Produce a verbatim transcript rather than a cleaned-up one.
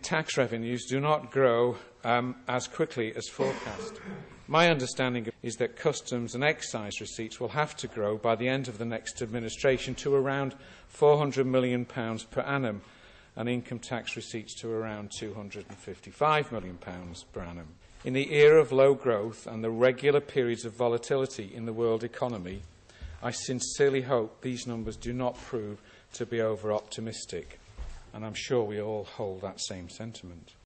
tax revenues do not grow um, as quickly as forecast. My understanding is that customs and excise receipts will have to grow by the end of the next administration to around four hundred million pounds per annum, and income tax receipts to around two hundred fifty-five million pounds per annum. In the era of low growth and the regular periods of volatility in the world economy, I sincerely hope these numbers do not prove to be over-optimistic, and I'm sure we all hold that same sentiment.